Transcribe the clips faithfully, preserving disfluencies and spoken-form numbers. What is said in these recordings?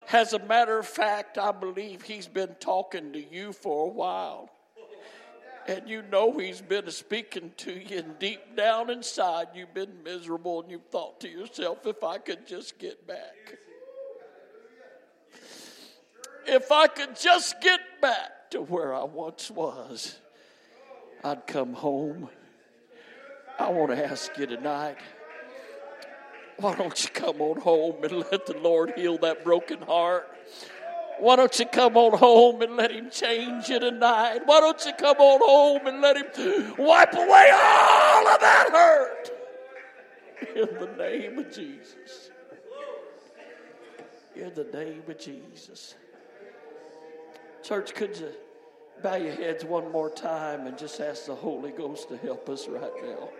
As a matter of fact, I believe he's been talking to you for a while. And you know he's been speaking to you, and deep down inside you've been miserable and you've thought to yourself, if I could just get back. If I could just get back to where I once was, I'd come home. I want to ask you tonight, why don't you come on home and let the Lord heal that broken heart? Why don't you come on home and let him change you tonight? Why don't you come on home and let him wipe away all of that hurt? In the name of Jesus. In the name of Jesus. Church, could you bow your heads one more time and just ask the Holy Ghost to help us right now?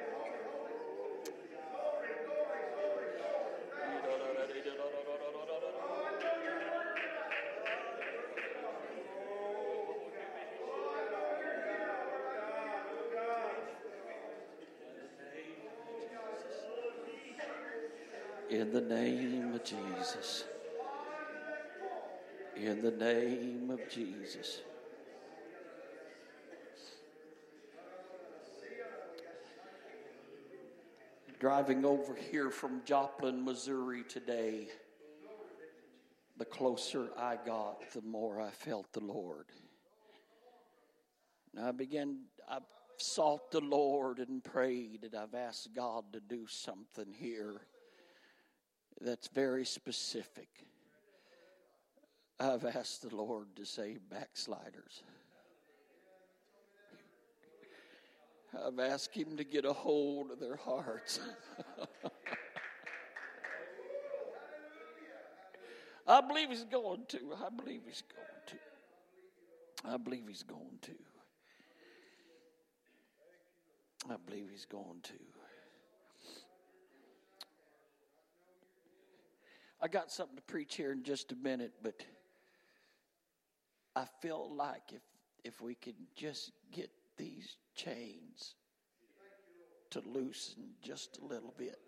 In the name of Jesus. In the name of Jesus. Driving over here from Joplin, Missouri today, the closer I got, the more I felt the Lord. And I began, I sought the Lord and prayed, and I've asked God to do something here that's very specific. I've asked the Lord to save backsliders. I've asked him to get a hold of their hearts. I believe he's going to. I believe he's going to. I believe he's going to. I believe he's going to. I got something to preach here in just a minute, but I feel like if if we could just get these chains to loosen just a little bit.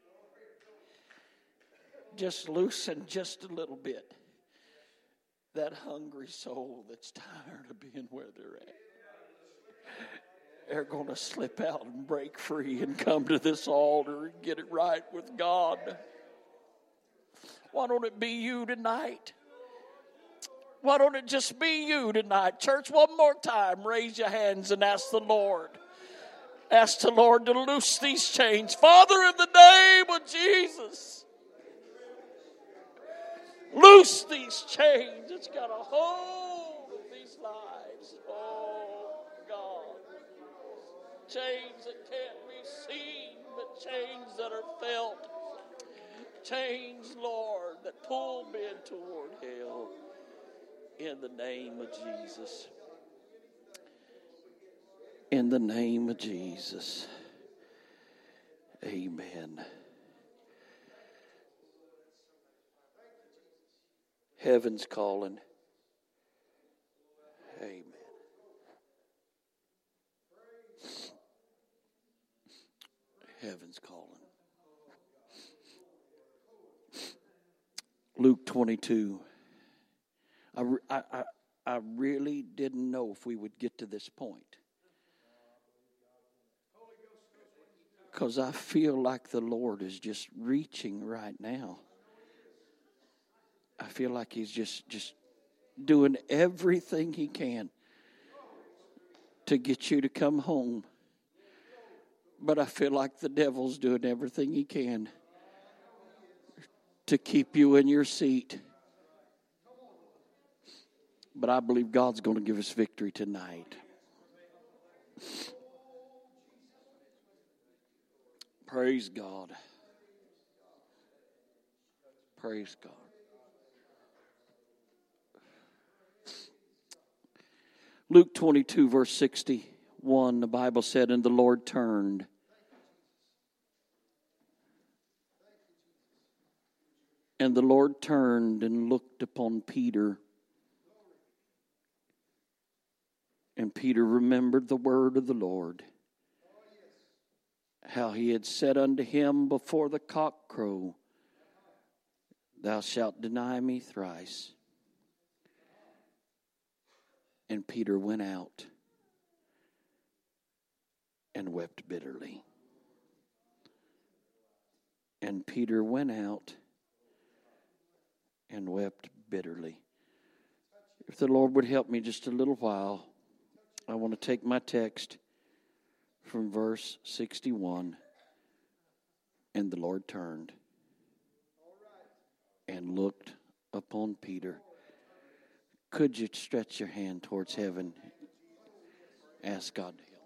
Just loosen just a little bit. That hungry soul that's tired of being where they're at. They're going to slip out and break free and come to this altar and get it right with God. Why don't it be you tonight? Why don't it just be you tonight? Church, one more time, raise your hands and ask the Lord. Ask the Lord to loose these chains. Father, in the name of Jesus, loose these chains. It's got a hold of these lives. Oh, God. Chains that can't be seen, but chains that are felt. Chains, Lord, that pull men toward hell. In the name of Jesus. In the name of Jesus. Amen. Heaven's calling. Amen. Heaven's calling. Luke twenty-two. I, I, I really didn't know if we would get to this point. Because I feel like the Lord is just reaching right now. I feel like he's just, just doing everything he can to get you to come home. But I feel like the devil's doing everything he can to keep you in your seat. But I believe God's going to give us victory tonight. Praise God. Praise God. Luke twenty-two, verse sixty-one, the Bible said, and the Lord turned. And the Lord turned and looked upon Peter. And Peter remembered the word of the Lord, how he had said unto him before the cock crow, thou shalt deny me thrice. And Peter went out and wept bitterly. And Peter went out and wept bitterly. If the Lord would help me just a little while, I want to take my text from verse sixty-one. And the Lord turned and looked upon Peter. Could you stretch your hand towards heaven? Ask God to help.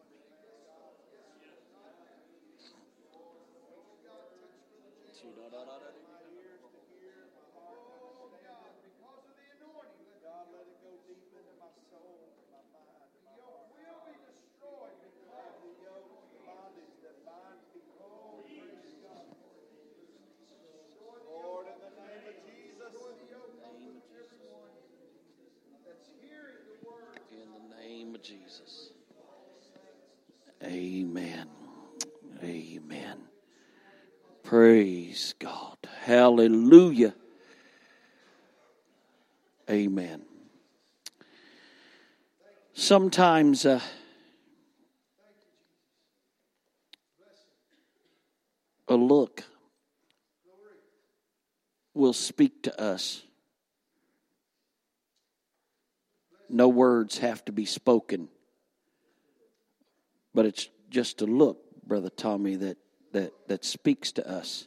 Jesus. Amen. Amen. Praise God. Hallelujah. Amen. Sometimes uh, a look will speak to us. No words have to be spoken. But it's just a look, Brother Tommy, that, that, that speaks to us.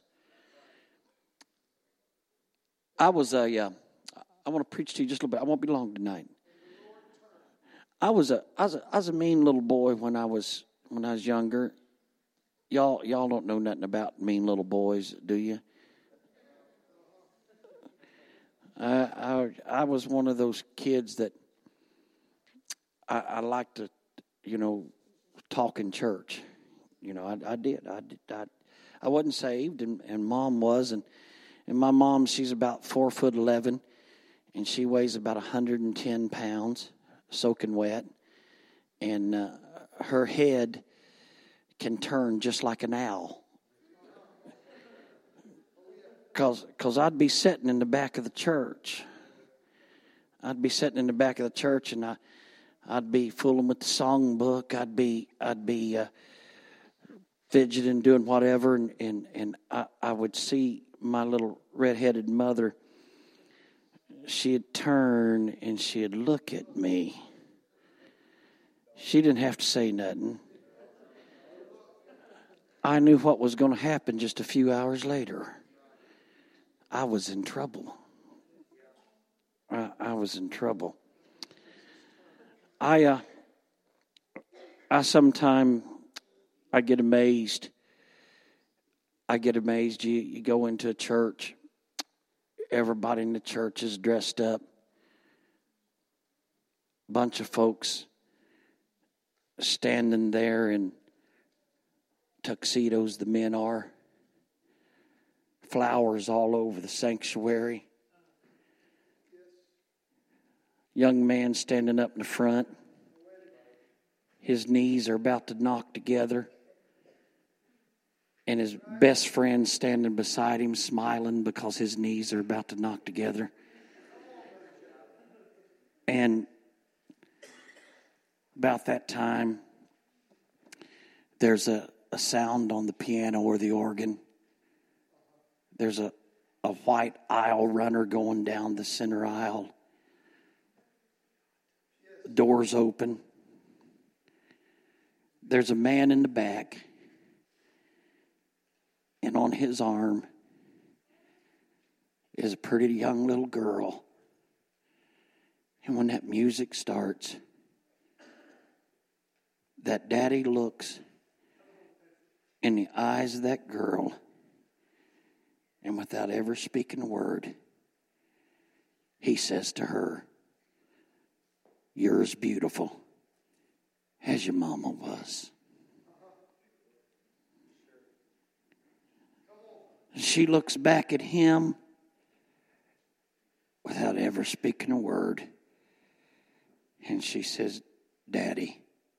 I was a, uh, I want to preach to you just a little bit. I won't be long tonight. I was a, I was a, I was a mean little boy when I was, when I was younger. Y'all, y'all don't know nothing about mean little boys, do you? I, I, I was one of those kids that I, I like to, you know, talk in church. You know, I, I did. I did. I, I wasn't saved, and, and Mom was, and and my mom, she's about four foot eleven, and she weighs about a hundred and ten pounds, soaking wet, and uh, her head can turn just like an owl. Cause, cause I'd be sitting in the back of the church. I'd be sitting in the back of the church, and I. I'd be fooling with the songbook. I'd be, I'd be uh, fidgeting, doing whatever, and and, and I, I would see my little red-headed mother. She'd turn and she'd look at me. She didn't have to say nothing. I knew what was going to happen just a few hours later. I was in trouble. I, I was in trouble. I uh, I sometime I get amazed. I get amazed. You you go into a church, everybody in the church is dressed up. Bunch of folks standing there in tuxedos, the men are. Flowers all over the sanctuary. Young man standing up in the front. His knees are about to knock together. And his best friend standing beside him smiling because his knees are about to knock together. And about that time, there's a, a sound on the piano or the organ. There's a, a white aisle runner going down the center aisle. Doors open. There's a man in the back, and on his arm is a pretty young little girl. And when that music starts, that daddy looks in the eyes of that girl, and without ever speaking a word, he says to her, "You're as beautiful as your mama was." She looks back at him without ever speaking a word. And she says, "Daddy,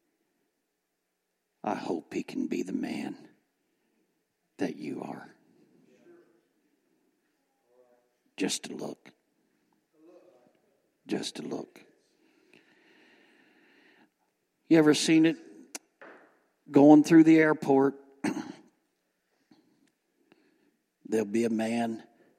I hope he can be the man that you are." just to look. Just to look. You ever seen it going through the airport? There'll be a man.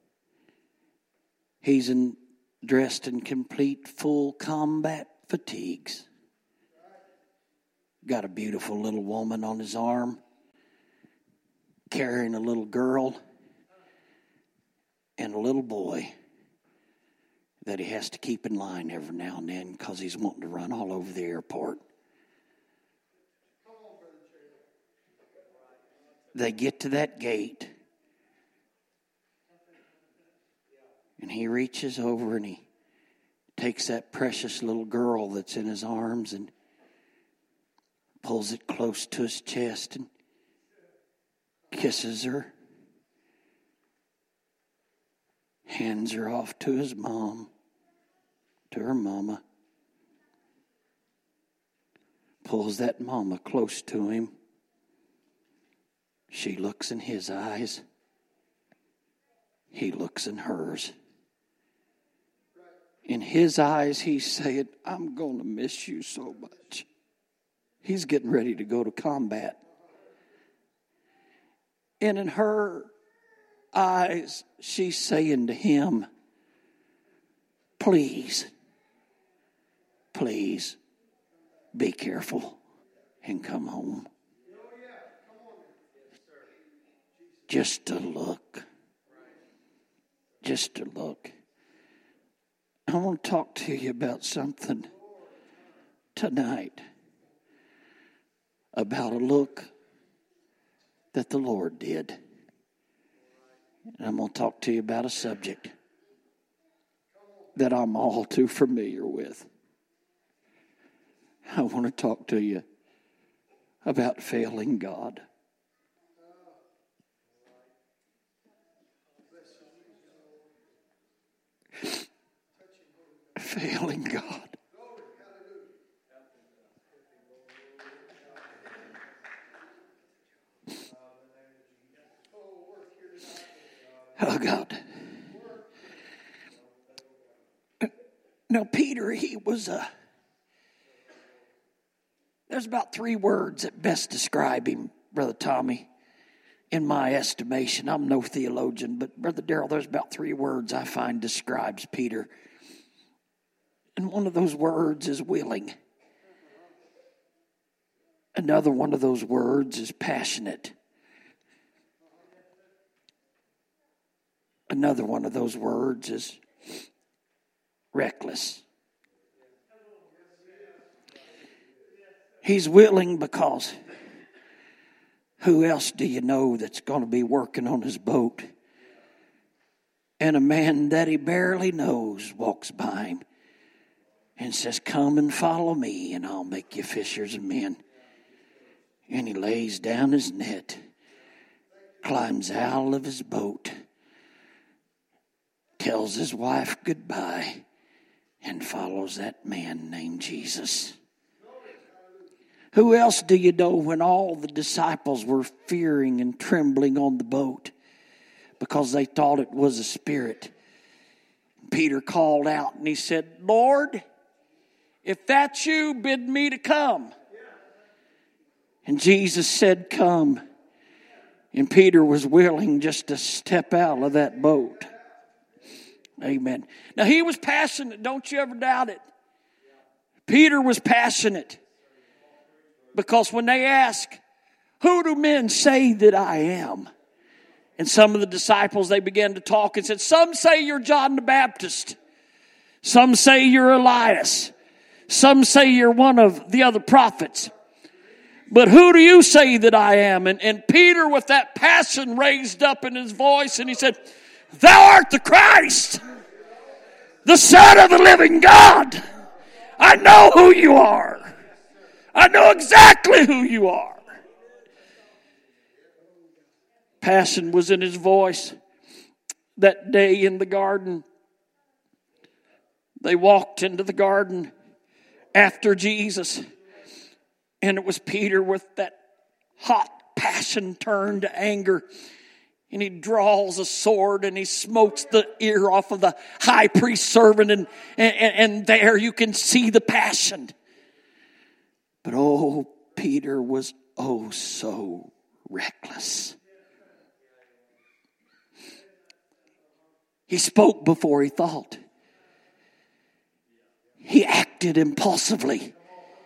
He's in, dressed in complete full combat fatigues. Got a beautiful little woman on his arm, carrying a little girl and a little boy that he has to keep in line every now and then because he's wanting to run all over the airport. They get to that gate, and he reaches over and he takes that precious little girl that's in his arms and pulls it close to his chest and kisses her, hands her off to his mom, to her mama, pulls that mama close to him. She looks in his eyes. He looks in hers. In his eyes, he's saying, I'm going to miss you so much. He's getting ready to go to combat. And in her eyes, she's saying to him, please, please be careful and come home. Just to look. Just to look. I want to talk to you about something tonight. About a look that the Lord did. And I'm going to talk to you about a subject that I'm all too familiar with. I want to talk to you about failing God. Failing God. Oh, God. Now, Peter, he was a... There's about three words that best describe him, Brother Tommy, in my estimation. I'm no theologian, but Brother Darrell, there's about three words I find describes Peter. And one of those words is willing. Another one of those words is passionate. Another one of those words is reckless. He's willing because who else do you know that's going to be working on his boat? And a man that he barely knows walks by him and says, come and follow me and I'll make you fishers of men. And he lays down his net, climbs out of his boat, tells his wife goodbye, and follows that man named Jesus. Who else do you know when all the disciples were fearing and trembling on the boat because they thought it was a spirit? Peter called out and he said, Lord, if that's you, bid me to come. And Jesus said, come. And Peter was willing just to step out of that boat. Amen. Now, he was passionate. Don't you ever doubt it. Peter was passionate. Because when they ask, who do men say that I am? And some of the disciples, they began to talk and said, some say you're John the Baptist. Some say you're Elias. Some say you're one of the other prophets. But who do you say that I am? And, and Peter, with that passion raised up in his voice, and he said, thou art the Christ, the Son of the living God. I know who you are. I know exactly who you are. Passion was in his voice. That day in the garden, they walked into the garden after Jesus. And it was Peter with that hot passion turned to anger. And he draws a sword and he smokes the ear off of the high priest servant. And, and, and there you can see the passion. But oh, Peter was oh so reckless. He spoke before he thought. He acted impulsively.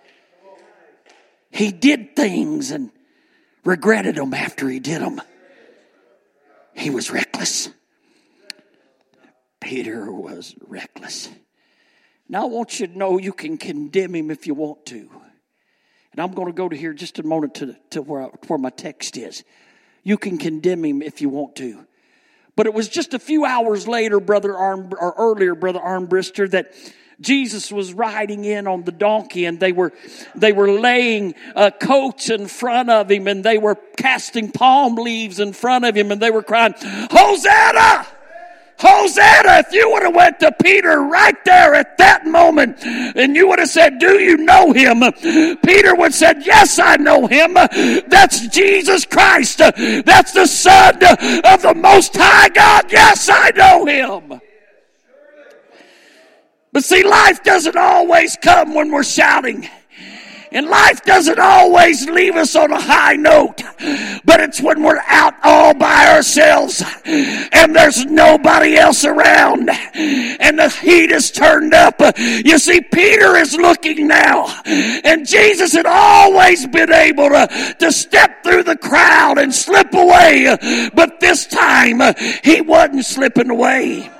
He did things and regretted them after he did them. He was reckless. Peter was reckless. Now I want you to know you can condemn him if you want to. And I'm going to go to here just a moment to, to where, I, where my text is. You can condemn him if you want to. But it was just a few hours later, Brother Arm, or earlier, Brother Armbrister, that Jesus was riding in on the donkey, and they were they were laying uh, coats in front of him, and they were casting palm leaves in front of him, and they were crying, "Hosanna! Hosanna!" If you would have went to Peter right there at that moment, and you would have said, "Do you know him?" Peter would have said, "Yes, I know him. That's Jesus Christ. That's the Son of the Most High God. Yes, I know him." But see, life doesn't always come when we're shouting. And life doesn't always leave us on a high note. But it's when we're out all by ourselves and there's nobody else around and the heat is turned up. You see, Peter is looking now. And Jesus had always been able to, to step through the crowd and slip away. But this time, he wasn't slipping away.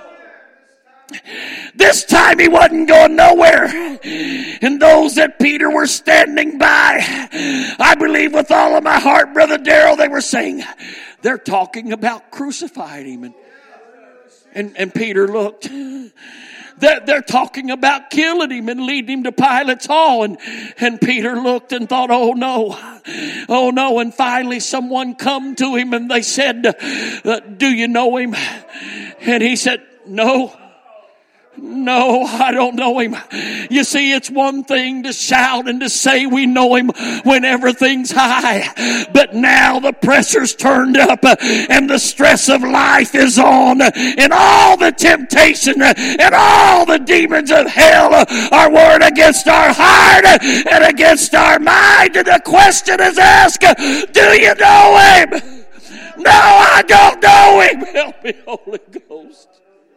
This time he wasn't going nowhere. And those that Peter were standing by, I believe with all of my heart, Brother Darrell, they were saying, they're talking about crucifying him. And, and, and Peter looked. They're, they're talking about killing him and leading him to Pilate's hall. And, and Peter looked and thought, oh no, oh no. And finally someone come to him and they said, uh, do you know him? And he said, no. No, I don't know him. You see, it's one thing to shout and to say we know him when everything's high. But now the pressure's turned up and the stress of life is on. And all the temptation and all the demons of hell are warring against our heart and against our mind. And the question is asked, do you know him? No, I don't know him. Help me, Holy Ghost.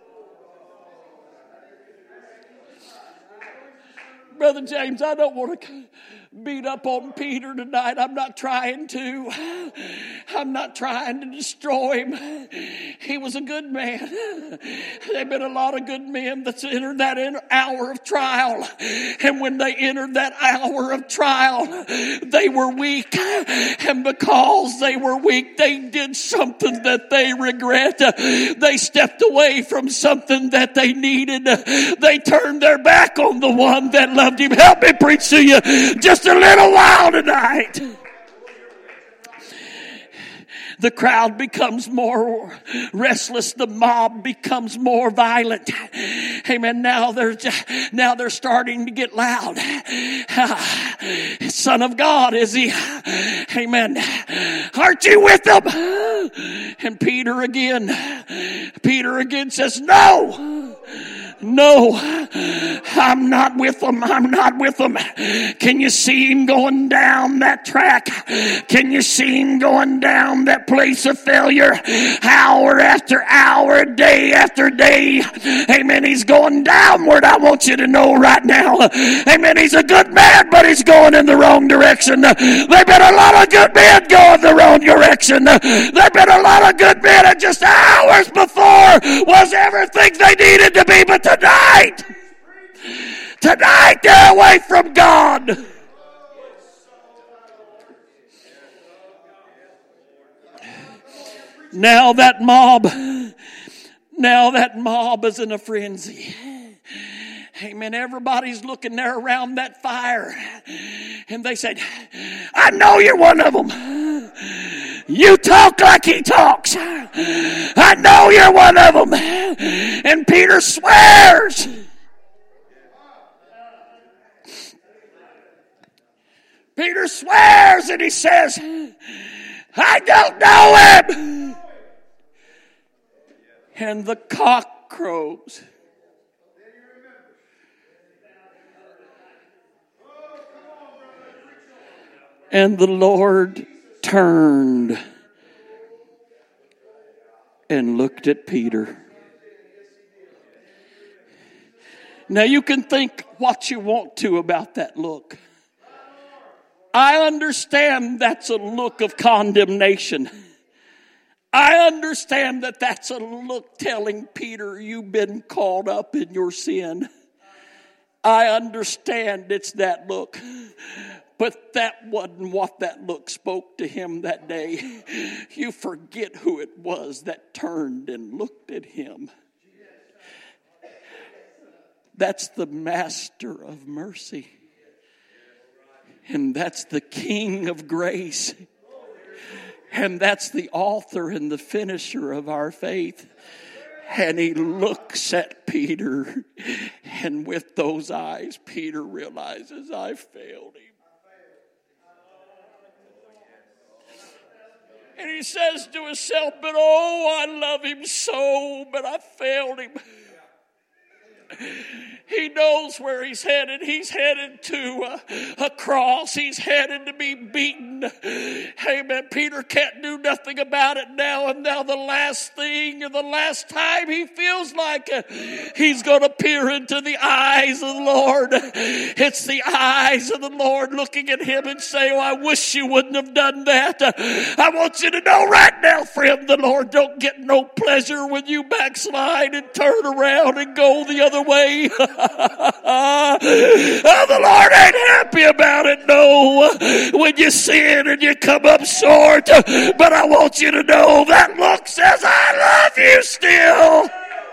Brother James, I don't want to beat up on Peter tonight. I'm not trying to. I'm not trying to destroy him. He was a good man. There have been a lot of good men that's entered that hour of trial. And when they entered that hour of trial, they were weak. And because they were weak, they did something that they regret. They stepped away from something that they needed. They turned their back on the one that loved him. Help me preach to you just a little while tonight. The crowd becomes more restless. The mob becomes more violent. Amen. Now they're now they're starting to get loud. Son of God, is he? Amen. Aren't you with them? And Peter again. Peter again says, no. No, I'm not with them. I'm not with them. Can you see him going down that track? Can you see him going down that place of failure? Hour after hour, day after day. Amen. He's going downward. I want you to know right now. Amen. He's a good man, but he's going in the wrong direction. There've been a lot of good men going the wrong direction. There've been a lot of good men, and just hours before was everything they needed to be. But Tonight, tonight they're away from God. Now that mob, now that mob is in a frenzy. Amen. Everybody's looking there around that fire. And they said, I know you're one of them. You talk like he talks. I know you're one of them. And Peter swears. Peter swears and he says, I don't know him. and the cock crows. And the Lord turned and looked at Peter. Now you can think what you want to about that look. I understand that's a look of condemnation. I understand that that's a look telling Peter, you've been caught up in your sin. I understand it's that look. But that wasn't what that look spoke to him that day. You forget who it was that turned and looked at him. That's the master of mercy. And that's the King of grace. And that's the author and the finisher of our faith. And he looks at Peter. And with those eyes, Peter realizes, I failed him. And he says to himself, but oh, I love him so, but I failed him. He knows where he's headed. He's headed to a, a cross. He's headed to be beaten. Amen. Peter can't do nothing about it now. And now the last thing, and the last time he feels like uh, he's going to peer into the eyes of the Lord. It's the eyes of the Lord looking at him and saying, oh, I wish you wouldn't have done that. Uh, I want you to know right now, friend, the Lord don't get no pleasure when you backslide and turn around and go the other way. Oh, the Lord ain't happy about it, no, when you sin and you come up short. But I want you to know that look says, I love you still.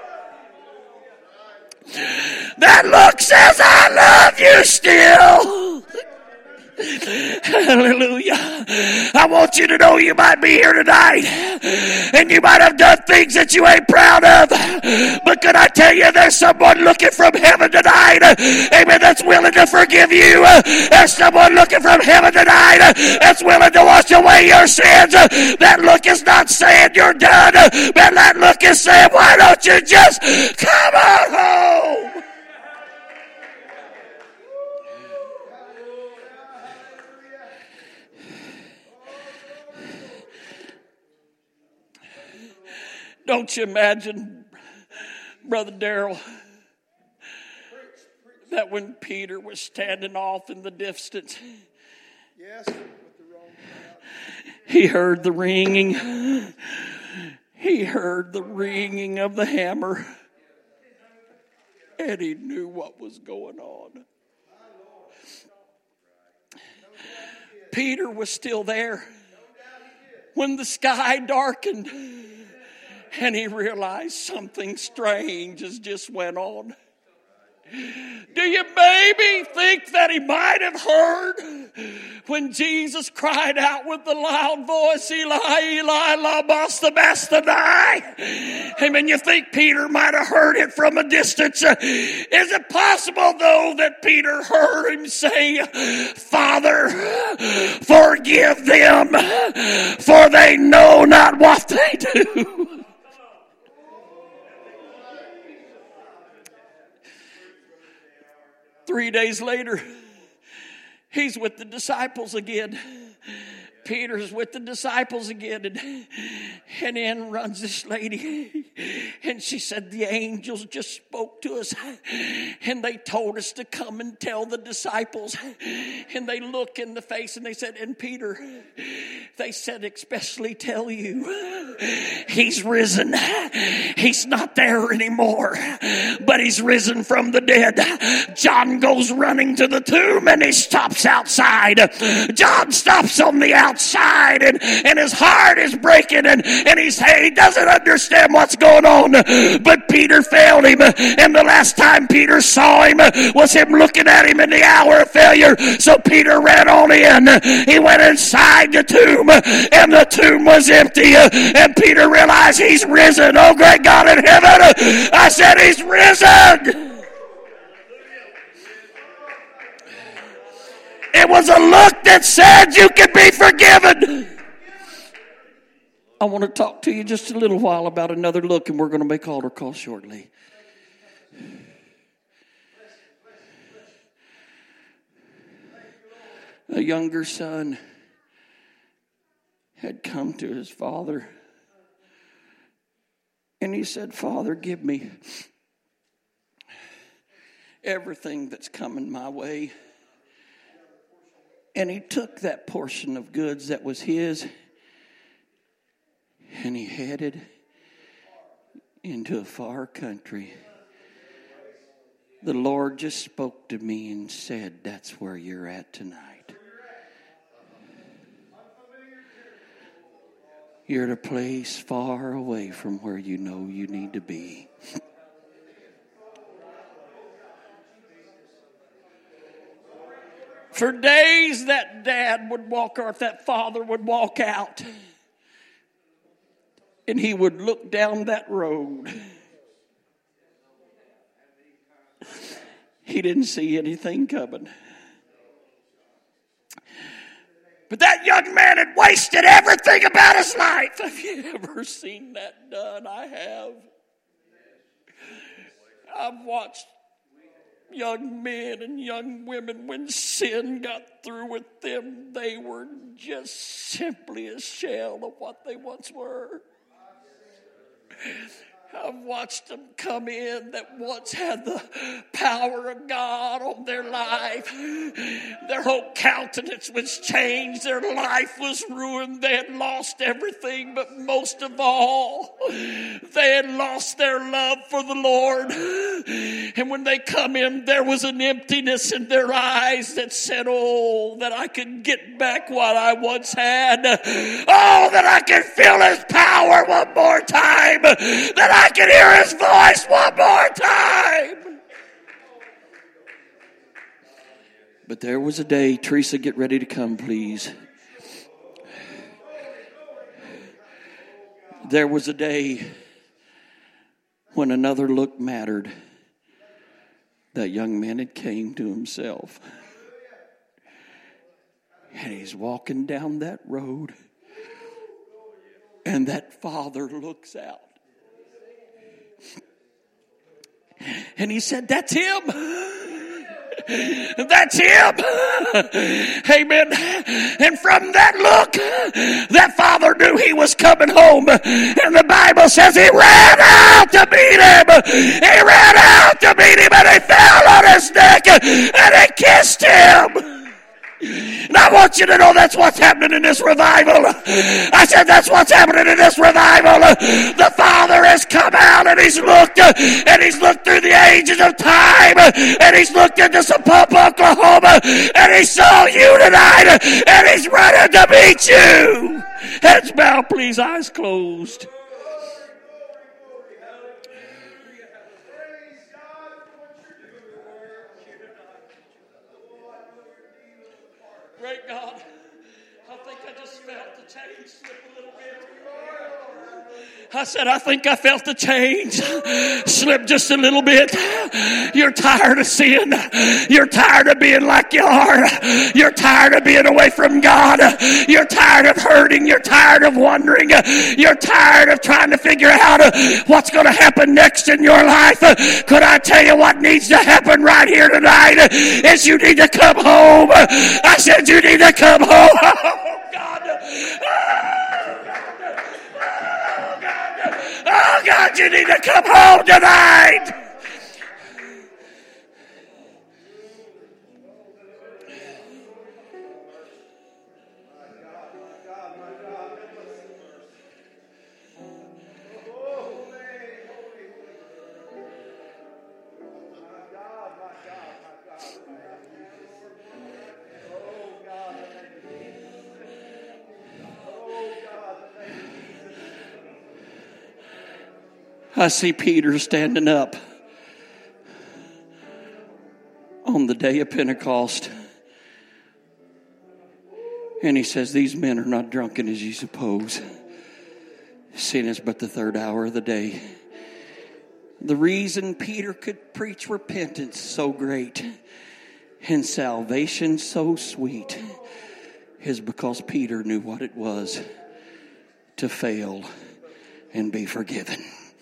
That look says, I love you still. Hallelujah. I want you to know you might be here tonight and you might have done things that you ain't proud of, but can I tell you there's someone looking from heaven tonight, amen, that's willing to forgive you. There's someone looking from heaven tonight that's willing to wash away your sins. That look is not saying you're done, but that look is saying, why don't you just come on home? Don't you imagine, Brother Darrell, that when Peter was standing off in the distance, yes, he heard the ringing. He heard the ringing of the hammer, and he knew what was going on. Peter was still there when the sky darkened. And he realized something strange has just went on. Do you maybe think that he might have heard when Jesus cried out with the loud voice, Eli, Eli, lama sabachthani? Amen. You think Peter might have heard it from a distance? Is it possible, though, that Peter heard him say, Father, forgive them, for they know not what they do? Three days later, he's with the disciples again. Peter's with the disciples again, and, and in runs this lady, and she said, the angels just spoke to us, and they told us to come and tell the disciples, and they look in the face, and they said, and Peter, they said, especially tell you, he's risen. He's not there anymore, but he's risen from the dead. John goes running to the tomb, and he stops outside. John stops on the outside. Outside and, and his heart is breaking and, and he's, he doesn't understand what's going on. But Peter failed him, and the last time Peter saw him was him looking at him in the hour of failure. So Peter ran on in. He went inside the tomb, and the tomb was empty, and Peter realized he's risen. Oh, great God in heaven, I said he's risen. It was a look that said you can be forgiven. I want to talk to you just a little while about another look, and we're going to make altar call shortly. A younger son had come to his father, and he said, Father, give me everything that's coming my way. And he took that portion of goods that was his, and he headed into a far country. The Lord just spoke to me and said, that's where you're at tonight. You're at a place far away from where you know you need to be. For days that dad would walk, or if that father would walk out, and he would look down that road. He didn't see anything coming. But that young man had wasted everything about his life. Have you ever seen that done? I have. I've watched young men and young women, when sin got through with them, they were just simply a shell of what they once were. I've watched them come in that once had the power of God on their life. Their whole countenance was changed. Their life was ruined. They had lost everything, but most of all, they had lost their love for the Lord. And when they come in, there was an emptiness in their eyes that said, oh, that I could get back what I once had. Oh, that I could feel His power one more time. That I can hear His voice one more time. But there was a day, Teresa, get ready to come, please. There was a day when another look mattered. That young man had came to himself. And he's walking down that road. And that father looks out. And he said, that's him. That's him. Amen. And from that look, that father knew he was coming home. And the Bible says he ran out to meet him. He ran out to meet him, and he fell on his neck and he kissed him. And I want you to know that's what's happening in this revival. I said that's what's happening in this revival. The Father has come out and He's looked, and He's looked through the ages of time, and He's looked into Sapulpa, Oklahoma, and He saw you tonight, and He's running to meet you. Heads bowed, please, eyes closed. Great God, I think I just felt the change slip a little bit. I said, I think I felt the change slip just a little bit. You're tired of sin. You're tired of being like you are. You're tired of being away from God. You're tired of hurting. You're tired of wondering. You're tired of trying to figure out what's going to happen next in your life. Could I tell you what needs to happen right here tonight? Is you need to come home. I said you need to come home. Oh, God. Oh, God, you need to come home tonight. I see Peter standing up on the day of Pentecost. And he says, these men are not drunken as you suppose. Sin is but the third hour of the day. The reason Peter could preach repentance so great and salvation so sweet is because Peter knew what it was to fail and be forgiven.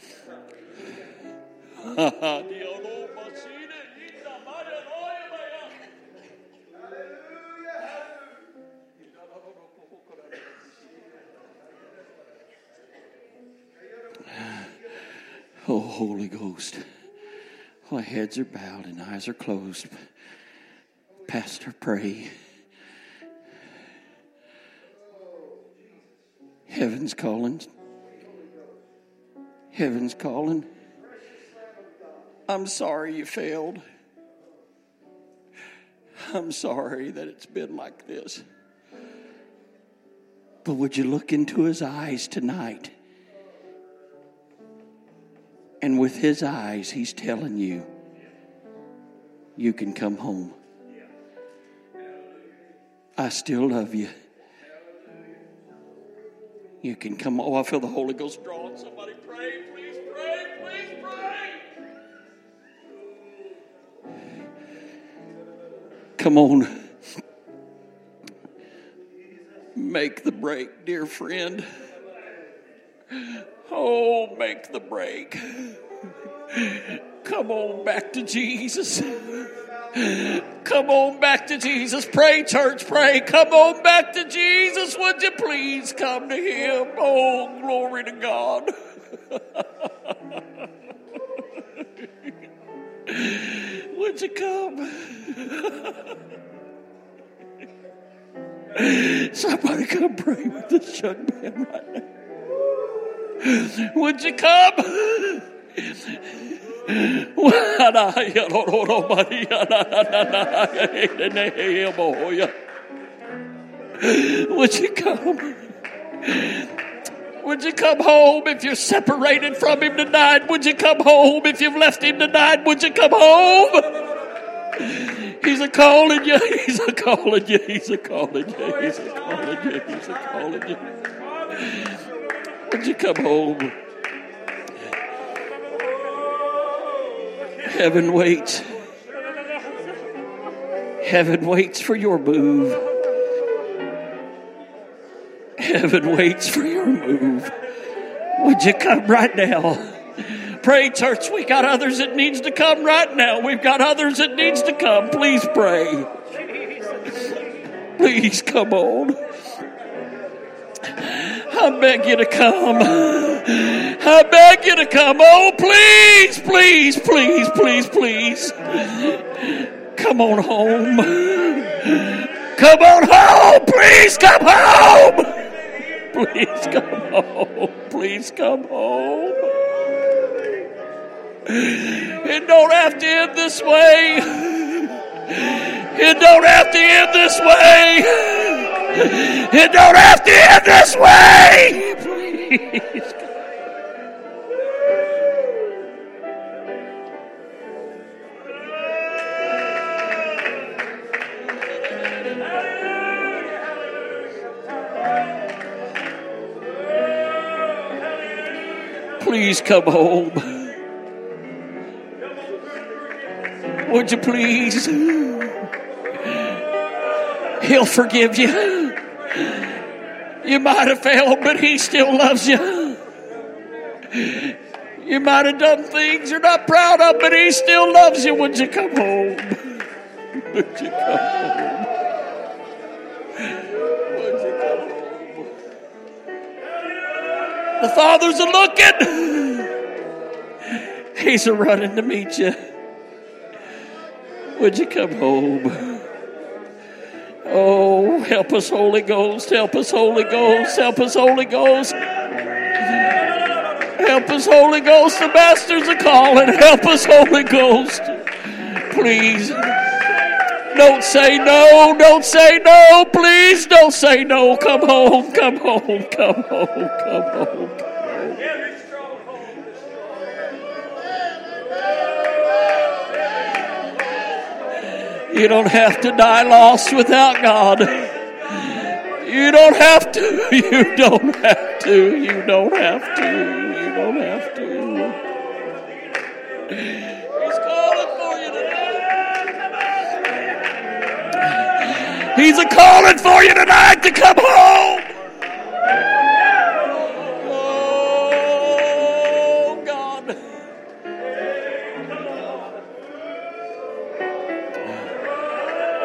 Oh, Holy Ghost. Well, heads are bowed and eyes are closed. Pastor, pray. Heaven's calling. Heaven's calling. I'm sorry you failed. I'm sorry that it's been like this. But would you look into his eyes tonight? And with his eyes, he's telling you, you can come home. I still love you. You can come. Oh, I feel the Holy Ghost drawing. Somebody pray, please pray, please pray. Come on. Make the break, dear friend. Oh, make the break. Come on back to Jesus. Come on back to Jesus. Pray, church, pray. Come on back to Jesus. Would you please come to him? Oh, glory to God. Would you come? Somebody come pray with this young man right now. Would you come? Would you come? Would you come home if you're separated from him tonight? Would you come home if you've left him tonight? Would you come home? He's a calling you. He's a calling you. He's a calling you. He's a calling you. He's a calling you. Would you come home? Heaven waits. Heaven waits for your move. Heaven waits for your move. Would you come right now? Pray, church. We got others that needs to come right now. We've got others that needs to come. Please pray. Please come on. I beg you to come. I beg you to come. Oh, please, please, please, please, please. Come on home. Come on home. Please come home. Please come home. Please come home. It don't have to end this way. It don't have to end this way. It don't have to end this way. Please. Please come home. Would you please? He'll forgive you. You might have failed, but he still loves you. You might have done things you're not proud of, but he still loves you. Would you come home? Would you come home? Would you come home? The Father's a-looking. He's a-running to meet you. Would you come home? Oh, help us, Holy Ghost. Help us, Holy Ghost. Help us, Holy Ghost. Help us, Holy Ghost. The Masters are calling. Help us, Holy Ghost. Please. Don't say no. Don't say no. Please don't say no. Come home. Come home. Come home. Come home. You don't have to die lost without God. You don't have to. You don't have to. You don't have to. You don't have to. He's calling for you tonight. He's a calling for you tonight to come home.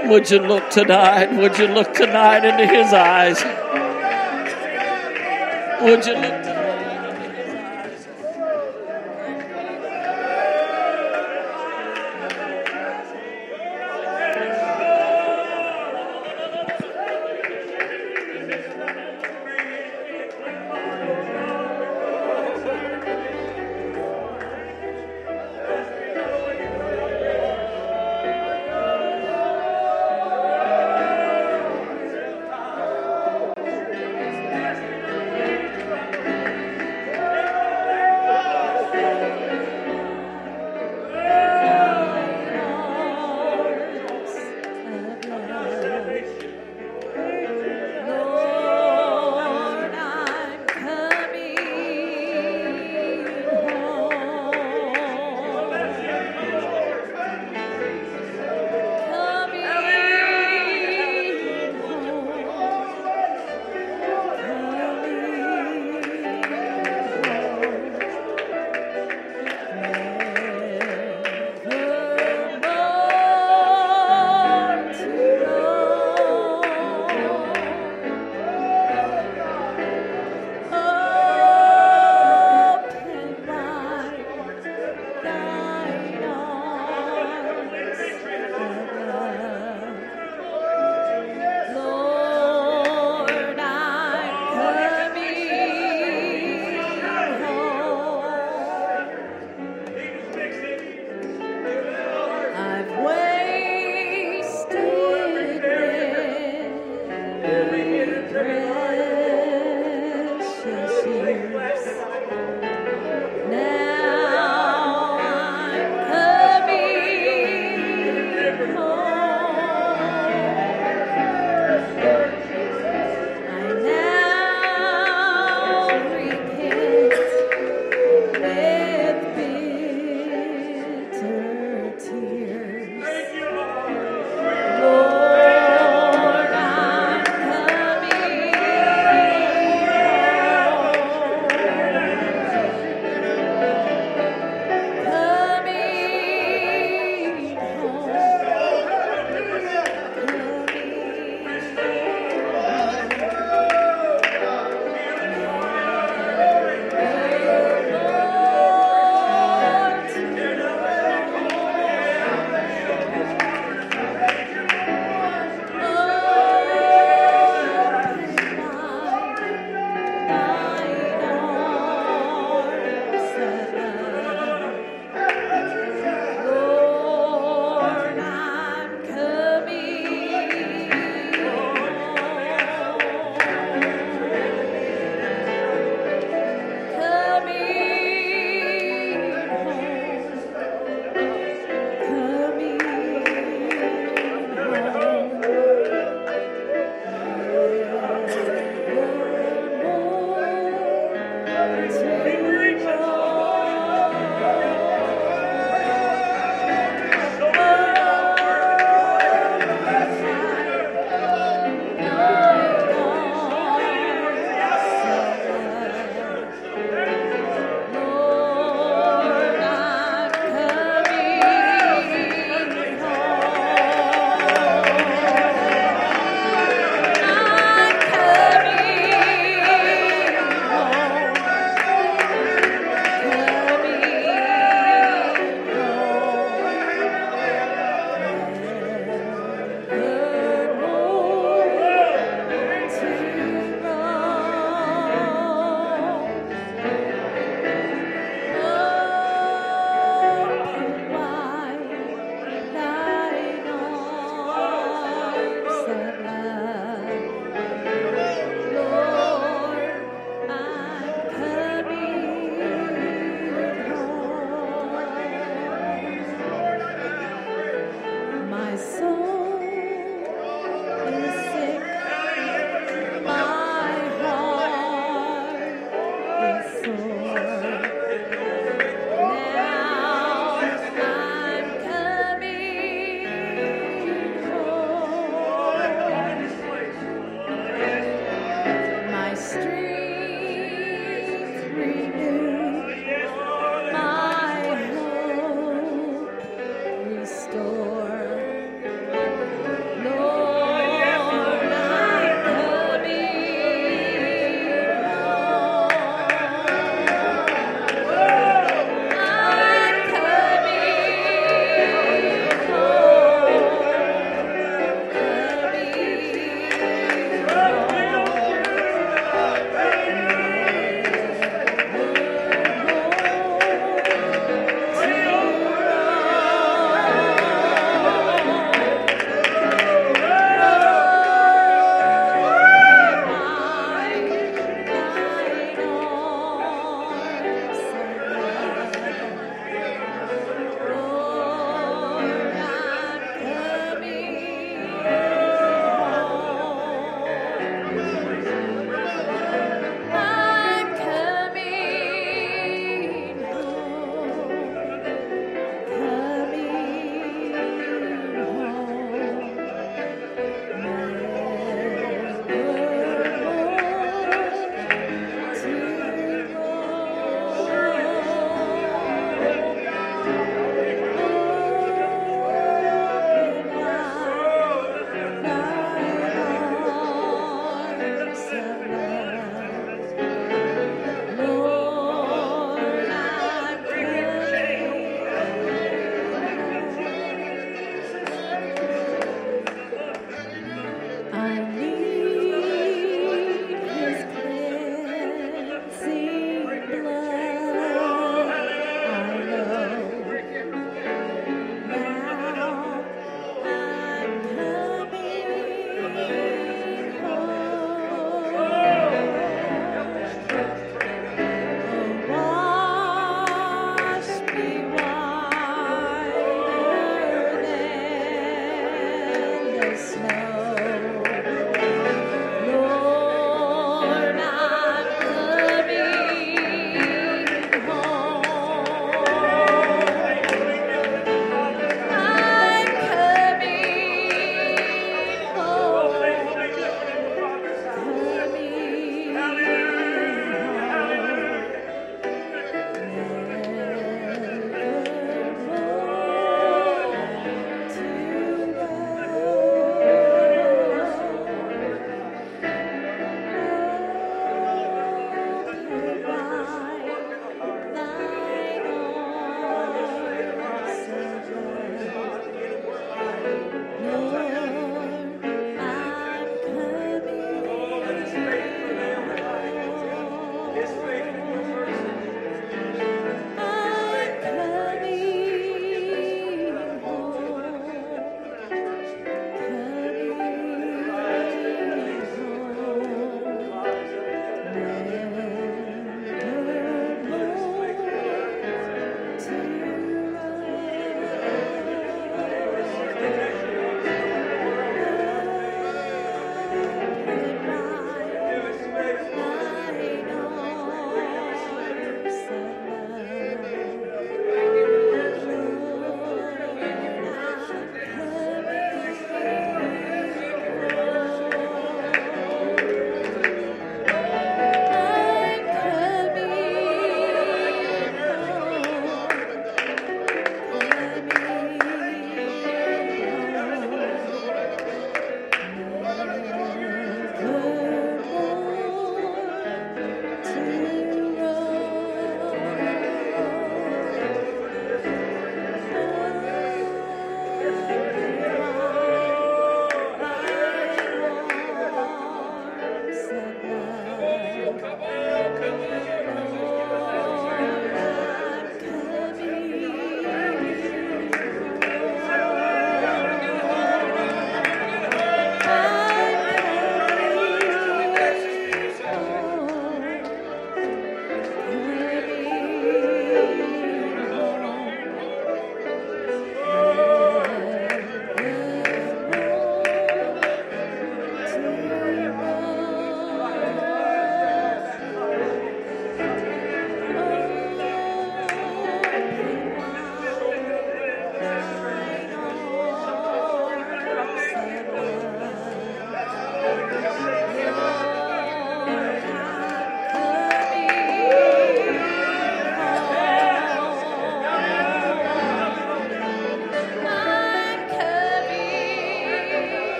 Would you look tonight? Would you look tonight into his eyes? Would you look tonight?